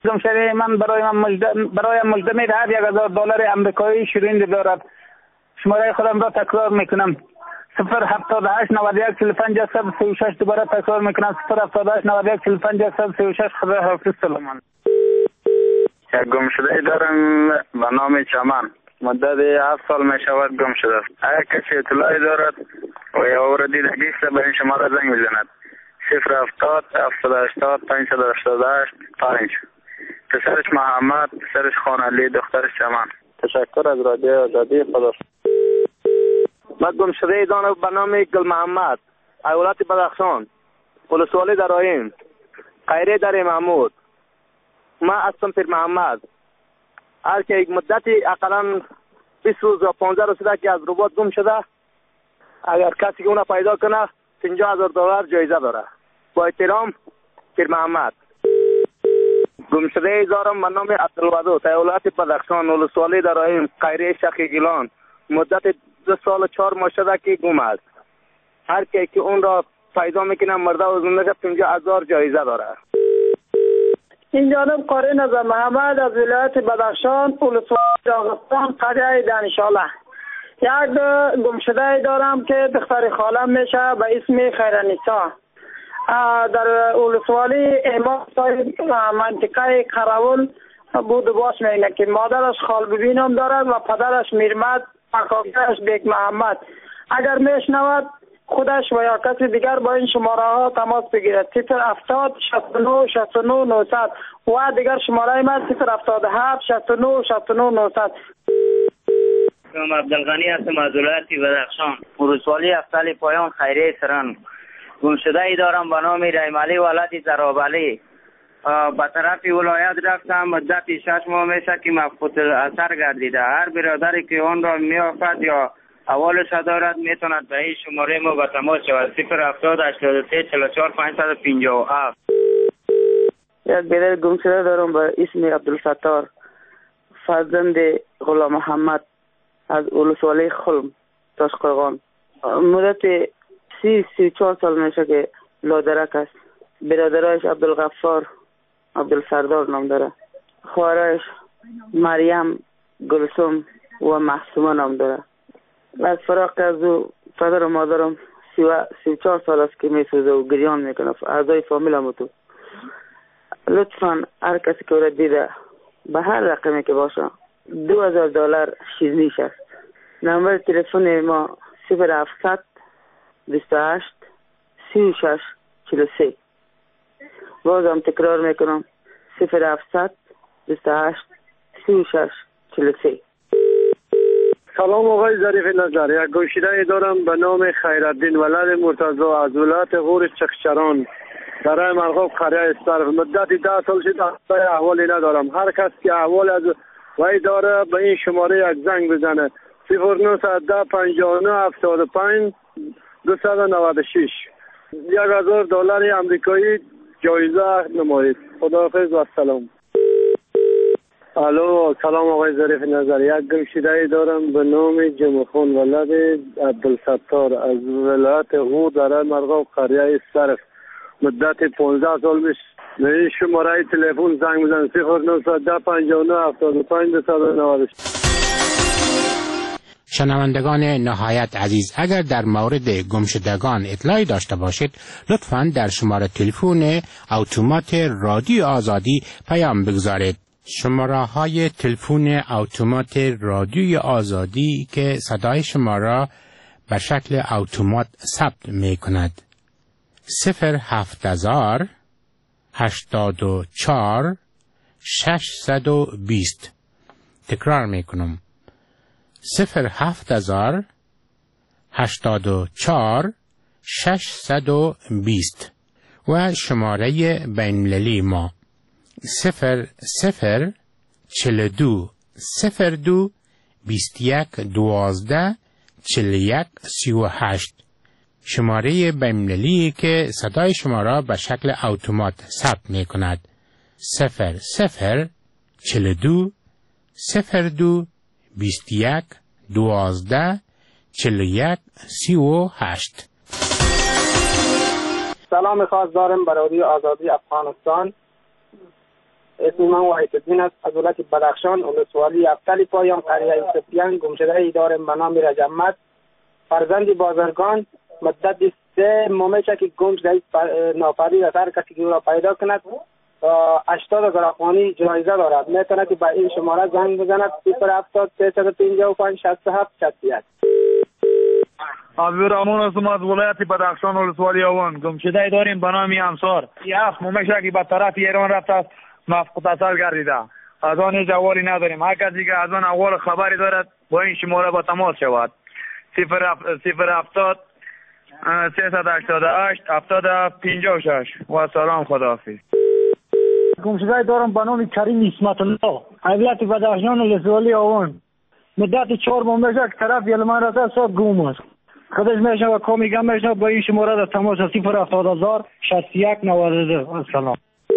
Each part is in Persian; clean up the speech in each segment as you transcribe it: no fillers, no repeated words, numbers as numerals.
گمشده من برایم مجده میدهد $1000 امریکایی شیرین دارد. شماره خودم را تکرار میکنم 078 91 45 136. دوباره تکرار میکنم 078 91 45 136. خدا حافظ. سلام. یک گمشده دارم به نام چمن. مدت 7 سال می شود گم شده است. اگر کسی اطلاعی دارد و یا او را دیدگی است به این شماره زنگ بزند 070 780 588 5. پسرش محمد، پسرش خانعلی، دخترش چمن. تشکر از رادیو آزادی. خدا. من گمشده دارم به نام گل محمد، ایالت بدخشان، ولسوالی درایم، خیره در محمود. من هستم پیر محمد. هر که یک مدتی اقلا 20 روز یا 15 روز شده که از رباط گم شده. اگر کسی که اونو پیدا کنه $50,000 جایزه داره. با احترام پیر محمد. گمشده دارم به نام عبدالودود، ایالت بدخشان، ولسوالی درایم، خیره شیخ گیلان. مدت 2 سال و 4 ماه شده که گم است. هر که اون را پیدا میکنه مرده و زنده $50,000 جایزه داره. این جانب قاری نظر محمد از ولایت بدخشان، ولسوالی داغستان، قریه دانشاله. یک گمشده دارم که دختر خالم میشه به اسم خیرنیسا. در ولسوالی امام صاحب منطقه قراول بود و باش میگه که مادرش خالببینم دارد و پدرش میرمد، اکاکش بیگ محمد. اگر میشنود خودش و یا کسی دیگر با این شماره ها تماس بگیرد 070 69 69 900 و دیگر شماره من 077 69 69 900. من عبدالغنی هستم از ولایت بدخشان، ولسوالی افتال پایان، خیره سران. گمشده ای دارم به نام رحمعلی ولد زرابعلی. به طرف ولایت رفتم، مدت 6 ماه میشه که مفقود اثر گردیده. هر برادری که اون را میافد یا اولش دارد میتوند به این شماره ما به تماس شود 070 83 44 557. یک برادر گمشده دارم به اسم عبدالستار، فرزند غلام محمد از ولسوالی خلم، تاشقرغان. مدت 34 سال میشه که لادرک است. برادرایش عبدالغفار، عبدالسردار نام داره. خواهرش مریم، گلسوم و محسومه نام داره. از فراق از او پدر و مادرم 34 سال است که میسوزه و گریان میکنه. اعضای فامیل هم تو. لطفا هر کسی که او را دیده به هر رقمی که باشه $2,000 شیرینیش است. نمبر تلفن ما 0700 28 36 43. بازم تکرار میکنم 0700 28 36 43. سلام آقای ظریف نظر. یک گمشده دارم به نام خیرالدین ولد مرتضی از ولایت غور چخچران، برای مرغاب قریه صرف. مدت 10 سال شد احوالی ندارم. هر کس که احوال از وی داره به این شماره یک زنگ بزنه 0910 59 75 296. $1,000 امریکایی جایزه نمایید. خداحافظ و سلام. الو، سلام آقای ظریف نظر. یک گمشده دارم به نام جمعخان ولد عبدالستار از ولایت غور در مرغاب قریه صرف. مدت 15 سال میشه به این شماره تلفن زنگ بزن 0910 59 75 296. شنوندگان نهایت عزیز، اگر در مورد گمشدگان اطلاعی داشته باشید لطفاً در شماره تلفن اتومات رادیو آزادی پیام بگذارید. شماره های تلفن اتومات رادیوی آزادی که صدای شما را به شکل اتومات ثبت می کند 070 84 620. تکرار می کنم 070 84 620 و شماره بین‌المللی ما 00 42 02 21 12 41 38. شماره بین‌المللی که صدای شما را به شکل اتومات ثبت می کند 00 42 02 21 12 41 38. سلام خاص دارم برای رادیو آزادی افغانستان. اسم من وحیدالدین است از ولایت بدخشان، ولسوالی افتل پایان، قریه سپیان. گمشده ای دارم به نام رجمت، فرزند بازرگان. مدت 3 ماه میشه که گم شده، ناپدید است. هر کسی که او را پیدا کند 80 گراخوانی جایزه دارد. میتونه که به این شماره زنگ بزند 070 355 67 61. عبدالرحمن هستم از ولایت بدخشان، ولسوالی آوان. گمشده داریم به نام امسار. 7 ماه میشه که به طرف ایران رفته است، متصل گردیده. از آن جوالی نداریم. هر کسی که از آن اول خبری دارد با این شماره با تماس شود. 070 388 7056. و سلام، خداحافظ. گمشده دارم به نام کریم اسمت الله، ولایت بدخشان، ولسوالی آوان. مدت 4 ماه میشه که طرف یلمان رفته است، گم است. خودش میشه و کامیگم میشه با این شماره در تماس 070 61 92. سلام.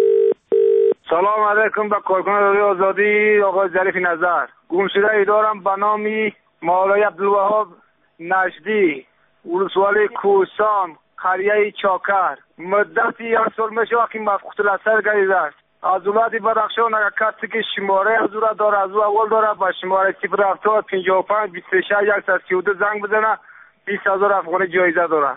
سلام علیکم به کارکنان رادیو آزادی، آقای ظریف نظر. گمشده ای دارم به نام مولای عبدالوهاب نجدی، ولسوالی کوهستان، قریه چاکر. مدت 1 سال میشه که مفقود الاثر گردیده است. از ولایت بدخشان اگر کسی که شماره از او را داره، از او اول داره، با شماره 070 55 26 132 زنگ بزنه، 20,000 افغانی جایزه داره.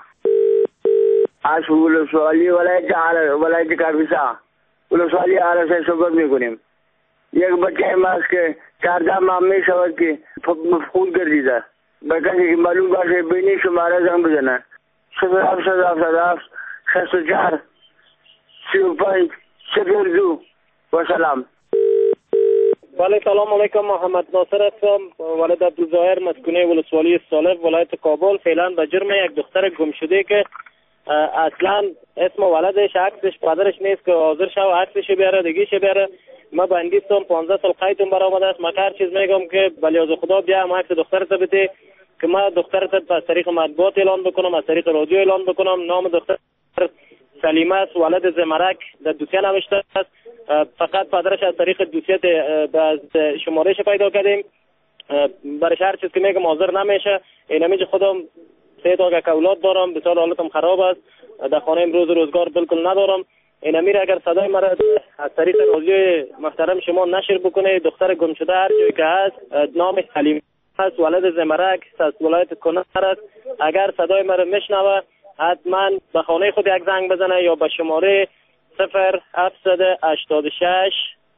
از ولسوالی ولایت کاپیسا، ولسوالی عرصه صحبت میکنیم. یک بچه ماست که 14 ماه میشود که مفقود گردیده. به کسی که معلوم باشه بینی شماره زنگ بزنه 070 64 35 02. و سلام. بله، سلام علیکم. محمد ناصر هستم، ولد عبدالظاهر، مسکونه ولسوالی صالح، ولایت کابل. فعلا به جرم یک دختر گم شده که اصلا اسم ولدش، عکسش، پدرش نیست که حاضر شو عکسش بیاره، دیگهش بیاره. ما بندیستم 15 سال قیدم برآمده است. ما هر چیز میگم که بلیاز خدا بیا هم عکس دخترت بده که ما دخترت از طریق مطبوعات اعلان بکنم، از طریق رادیو اعلان بکنم. نام دختر سلیمه است، ولد زمرک، در دوسیه نوشته است. فقط پدرش از طریق دوسیه از شمارهش پیدا کردیم. برای هر چیز که میگم حاضر نمیشه. اینمیج خودم 3 تا که اولاد دارم، بسیار حالتم خراب است. در خانه امروز روزگار بالکل ندارم. اینمیر اگر صدای مرا از طریق رادیو محترم شما نشر بکنه، دختر گم شده هر جایی که هست، نام سلیمه است، ولد زمرک از ولایت کنر است. اگر صدای مرا میشنوه حتما به خانه خود یک زنگ بزنه یا به شماره 0786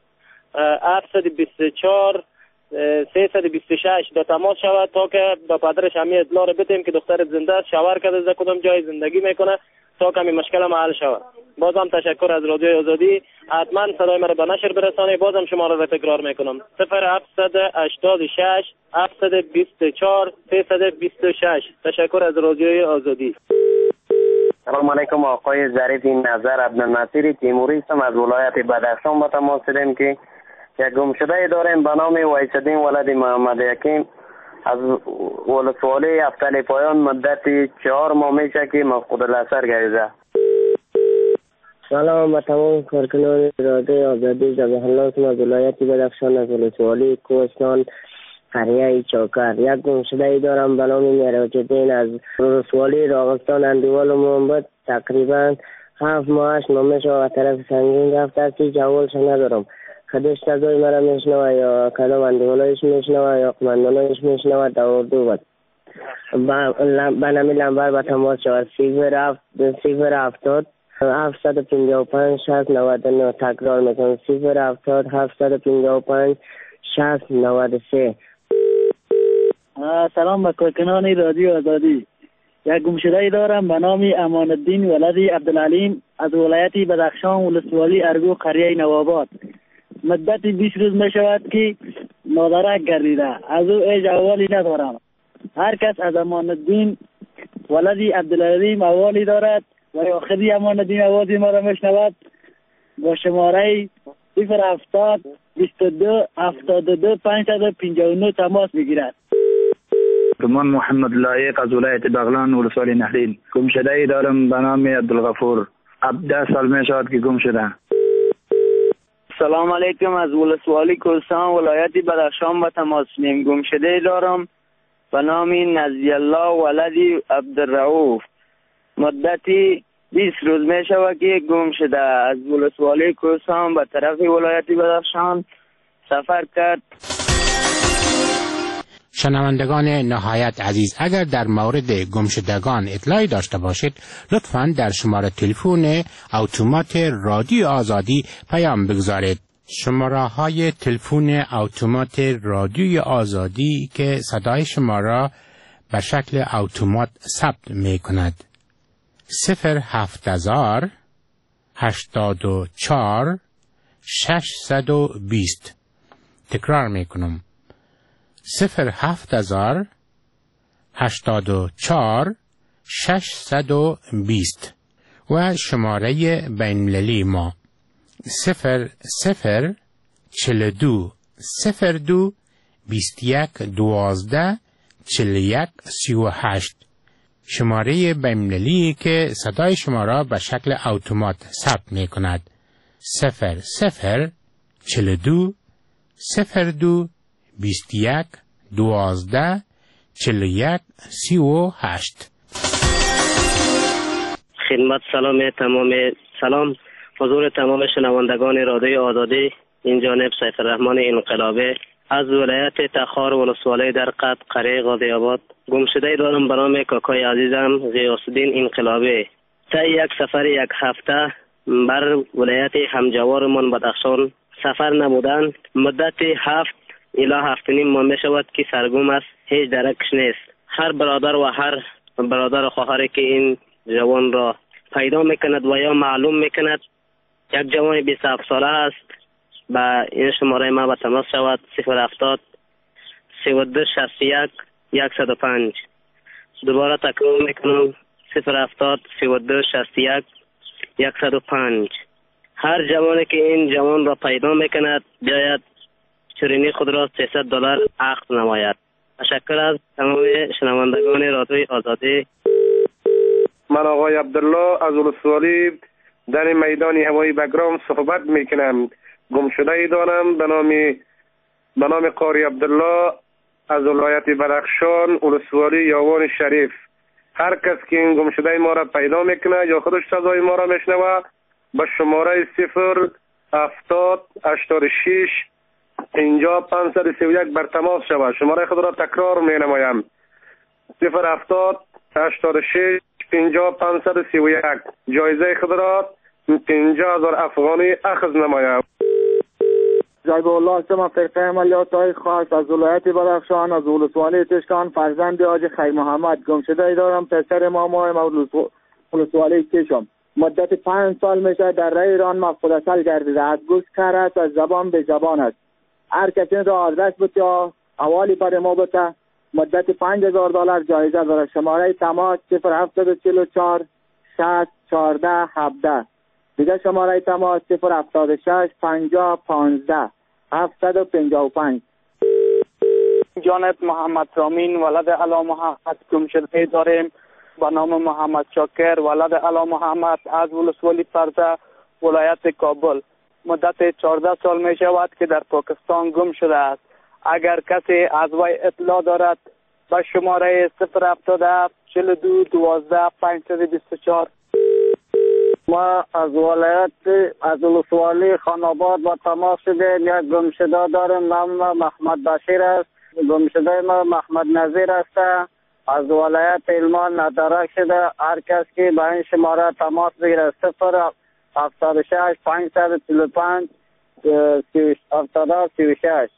724 326 در تماس شود تا که به پدرش همی اطلاع رو بدیم که دختر زنده است، شوهر کرده، از کدام جای زندگی میکنه، تا که این مشکل حل شود. بازم تشکر از رادیو آزادی. حتما صدای مرا به نشر برسانه. بازم شما را تکرار میکنم 0786 724 326. تشکر از رادیو آزادی. سلام علیکم. آقای ظریف نظر، عبدالناصر تیموری هستم، از ولایت بدخشان با تماس شدیم که یک گمشده داریم به نام وحیدالدین ولد محمد یکیم از ولسوالی افتل پایان. مدت 4 ماه میشه که مفقود الاثر گردیده. سلام به تمام کارکنان رادیو آزادی. ذبیح هستم از ولایت بدخشان، از ولسوالی کوهستان، قریه چاکر. یک گمشده دارم به نام میراجالدین از ولسوالی راغستان، اندیوال و محمد. تقریبا 7 ماه 8 ماه میشه و طرف سنگین رفته است که جوالش ندارم. خودش صدای مرا میشنوه یا کدام اندیوالایش میشنوه یا قماندانایش میشنوه در اردو بود. به نمی لنبر به تماس شود 070 755 6099. تکرار میکنم 070 755 6093. سلام به کارکنان رادیو آزادی. یک گمشده دارم به نام امان الدین ولد عبدالعلیم از ولایت بدخشان، ولسوالی ارگو، قریه نواباد. مدت 20 روز می شود که نادرک گردیده. از او هیچ احوالی ندارم. هر کس از امان الدین ولد عبدالعلیم احوالی دارد و آخری امان الدین احوالی ما را میشنود با شماره 070 22 72 559 تماس بگیرد. من محمد لایق از ولایت بغلان، ولسوالی نهرین. گمشده دارم به نام عبدالغفور. 10 سال می شود که گم شده. سلام علیکم. از ولسوالی کوهستان، ولایت بدخشان با تماس شدیم. گمشده دارم به نام نزی الله ولدی عبدالرؤوف. مدتی 20 روز می شود که گم شده. از ولسوالی کوهستان به طرف ولایت بدخشان سفر کرد. شنوندگان نهایت عزیز، اگر در مورد گمشدگان اطلاعی داشته باشید لطفاً در شماره تلفن اتومات رادیو آزادی پیام بگذارید. شماره های تلفن اتومات رادیو آزادی که صدای شما را به شکل اتومات ثبت می کند 07000 84 620. تکرار می کنم 07000 84 620 و شماره بین‌المللی ما 0042 02 21 12 41 38. شماره بین‌المللی که صدای شما را به شکل اتومات ثبت می کند 0042 02 21 12 41 38. خدمت سلام حضور تمام شنوندگان رادیو آزادی. این جانب سیف الرحمن انقلابی از ولایت تخار ولسوالی در قد قریه غازی آباد. گمشده دارم به نام کاکای عزیزم غیاث الدین انقلابی. تا یک سفر یک هفته بر ولایت همجوارمان بدخشان سفر نمودن. مدت 7 الی 7.5 ماه می شود که سرگم است، هیچ درکش نیست. هر برادر و هر برادر و خواهری که این جوان را پیدا میکند و یا معلوم میکند، یک جوان 27 ساله است، با این شماره ما به تماس شود 070 32 61 105. دوباره تکرار میکنم 070 32 61 105. هر جوانی که این جوان را پیدا میکند بیاید چرینی خود را $300 عقد نماید. تشکر از تمام شنوندگان رادیوی آزادی. من آقای عبدالله از ولسوالی در میدان هوایی بگرام صحبت میکنم. گمشده ای دارم به نام قاری عبدالله از ولایت بدخشان ولسوالی یاوان شریف. هر کس که این گمشده ما را پیدا میکنه یا خودش صدای ما را میشنوه به شماره 070 86 50 531 بر تماس شود. شماره خود را تکرار می نمایم 070 86 50 531. جایزه خود را 50,000 افغانی اخذ نمایم. جایب الله شما فرقه عملیات های خاص از ولایت بدخشان از ولسوالی تشکان فرزند حاج خیر محمد گمشده ای دارم. پسر ماما ولسوالی کشم. مدت 5 سال میشه در راه ایران مفقود گردیده. از گوش کر است، از زبان به زبان است. هر کسی را آدرس بده یا حوالی بر ما بده. مدت $5,000 جایزه داره. شماره تماس 0744 60 14 17. دیگه شماره تماس 076 50 15 755. جانب محمد رامین ولد علا محمد گمشده داریم با نام محمد شاکر ولد علا محمد از ولسوالی فرزه ولایت کابل. مدت 14 سال می شود که در پاکستان گم شده است. اگر کسی از وی اطلاع دارد به شماره 077 42 12 524. ما از ولسوالی خاناباد با تماس شدیم. یک گمشده داریم نام محمد بشیر است. گمشده ما محمد نظیر است. از ولایت علمان ندارک شده. هر کس که به این شماره تماس بگیره 076 545 3736.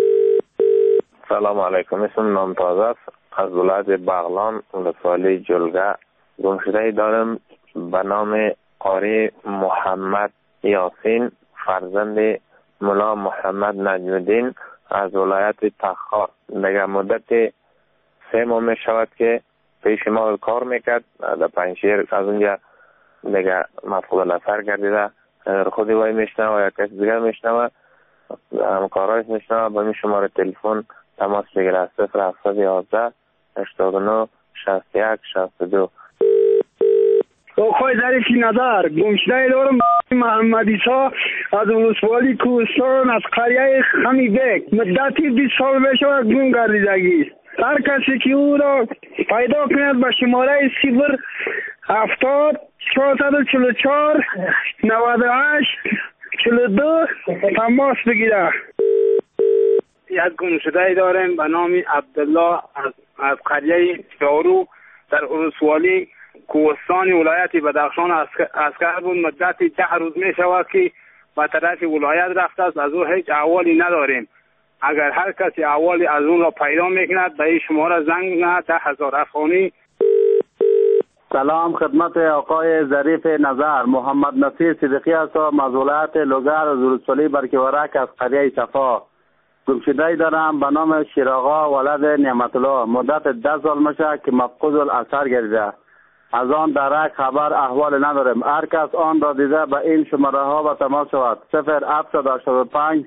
سلام علیکم. اسم نام تازه است. از ولایت بغلان ولسوالی جلگه. گمشده ای دارم به نام قاری محمد یاسین فرزند ملا محمد نجم الدین از ولایت تخار. دیگه مدت 3 ماه می شود که پیش ما کار میکرد در پنجشیر. از اونجا دیگه مفقود الاثر گردیده. خودی وای میشنوه یا کسی دیگر میشنوه همکارایش میشنوه با این شماره تلفن تماس بگیره 0711 89 61 62. آقای ظریفی نظر گمشده دارم محمد عیسی از ولسوالی کوهستان از قریه خمی بک. مدتی 20 سال بشه گم گردیدگی. هر کسی که او را پیدا کند به شماره 070 444 98 42 تماس بگیره. یک گمشده داریم به نام عبدالله از قریه شارو در ولسوالی کوهستان ولایت بدخشان اسکر بود. مدت 10 روز می شود که به طرف ولایت رفته است. از او هیچ احوالی نداریم. اگر هر کسی احوالی از اون را پیدا میکند به این شماره زنگ بزند. 10,000 افغانی. سلام خدمت آقای ظریف نظر. محمد نصیر صدیقی هستم از ولایت لوگر از ولسوالی برکیورک از قریه صفا. گمشده دارم به نام شیراغا ولد نعمت الله. مدت 10 سال میشه که مفقود الاثر گردیده. از آن درک خبر احوال نداریم. هر کس آن را دیده به این شماره ها با تماس شود. 0785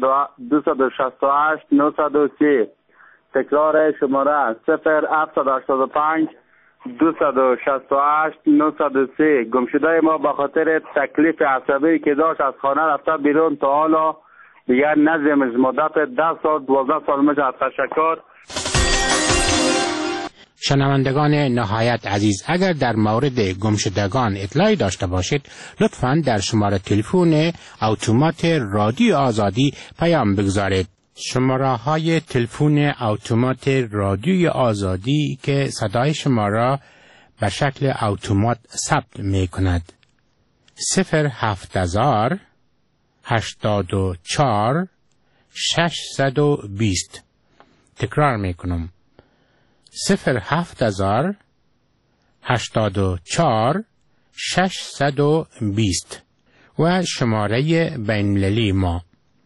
268 930. تکرار شماره 0785 268 930. گمشده ما به خاطر تکلیف عصبی که داشت از خانه رفته بیرون تا حالا دیگر نزدیمش. مدت 10 سال 12 سال میشه. تشکر. شنوندگان نهایت عزیز، اگر در مورد گمشدگان اطلاعی داشته باشید لطفاً در شماره تلفن اتومات رادیو آزادی پیام بگذارید. شماره های تلفن اتومات رادیو آزادی که صدای شما را به شکل اتومات ثبت می کند 07000 84 620. تکرار می کنم 07000 84 620 و شماره بین‌المللی ما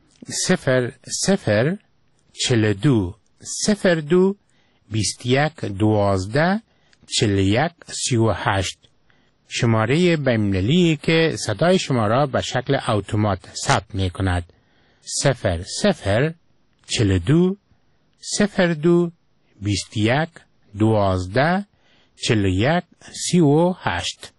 0042 02 21 12 41 38. شماره بین‌المللی که صدای شما را به شکل اتومات ثبت می کند 0042 02 21 12 41 38.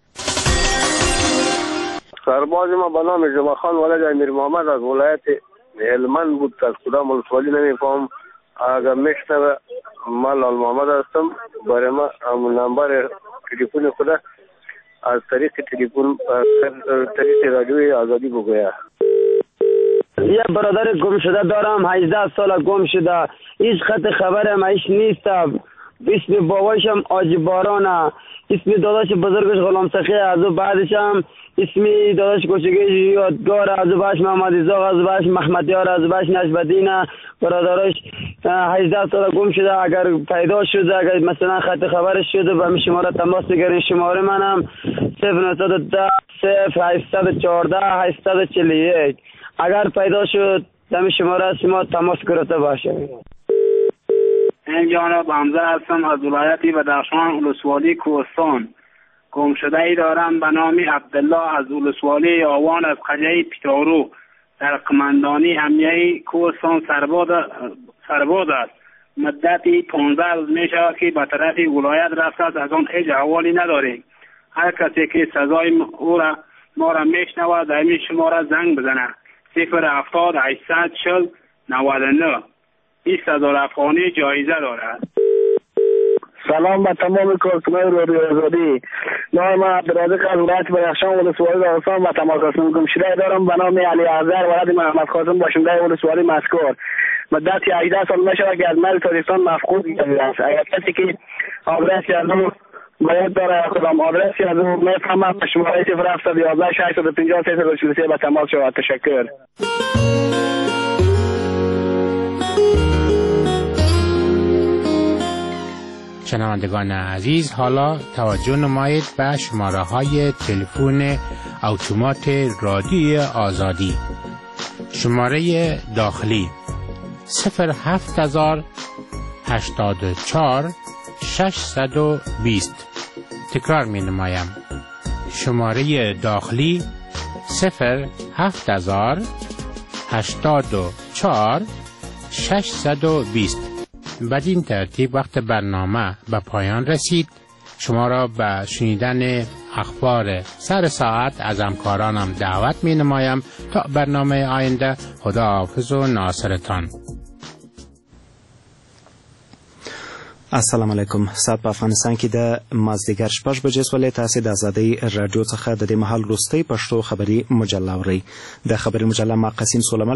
سرباز ما به نام جمعه خان ولد امیر محمد از ولایت هلمند بود. از کدام ولسوالی نمیفهم. اگر میشنوه من لال محمد هستم. برای ما نمبر تلفن خود از طریق تلفن طریق رادیوی آزادی بگویه. یه برادر گم شده دارم 18 سال گم شده. هیچ خط خبرم ایش نیست. اسم باباشم آجی بارانه. اسم داداش بزرگش غلام سخی. از او بعدشم اسم داداش کوچگیش یادگار. از او بعدش محمد ازاق. از او بعدش محمد یار. از او بعدش نجبدینه. برادرش 18 سال گم شده. اگر پیدا شده اگر مثلا خط خبرش شده به شماره تماس بگیرین. شماره منم 0910 0814 841. اگر پیدا شد دم شماره شما تماس گرفته باشه. این جانب حمزه هستم از ولایت بدخشان ولسوالی کوهستان. گمشده ای دارم به نام عبدالله از ولسوالی آوان از قریه پیتارو در قماندانی امیه کوهستان سرباز است. مدتی 15 روز می شود که به طرف ولایت رفته است. از آن هیچ احوالی نداریم. هر کسی که سزای ما را میشنود در این شماره زنگ بزنه 070 840 99. 20,000 افغانی جایزه دارد. سلام به تمام کارکنان رادیو آزادی. نام من عبدالرزاق از ولایت بدخشان ولسوالی داستان و تماس هستم. گمشده دارم به نام علی احضر ولد محمد قاسم باشنده ولسوالی مذکور. مدت 18 سال میشود که از مال تاجیکستان مفقود گردیده است. اگر کسی که آدرسی از او باید داره کدام آدرسی از او میفهمم به شماره 0711 650 343 به تماس شود. تشکر. شنوندگان عزیز، حالا توجه نمایید به شماره های تلفن اتومات رادیو آزادی. شماره داخلی 07000 84 620. تکرار می نمایم. شماره داخلی 07000 84 620. بدین ترتیب وقت برنامه به پایان رسید. شما را به شنیدن اخبار سر ساعت از همکارانم دعوت می نمایم تا برنامه آینده. خداحافظ و ناصرتان. السلام علیکم. ساعت په افغانستان کې د مازدیګر 6 بجې سولې. تاسو د آزادۍ رادیو څخه د دې مهال وروستۍ پښتو خبري مجله اورئ. د خبري مجله ما قاسم سلیمان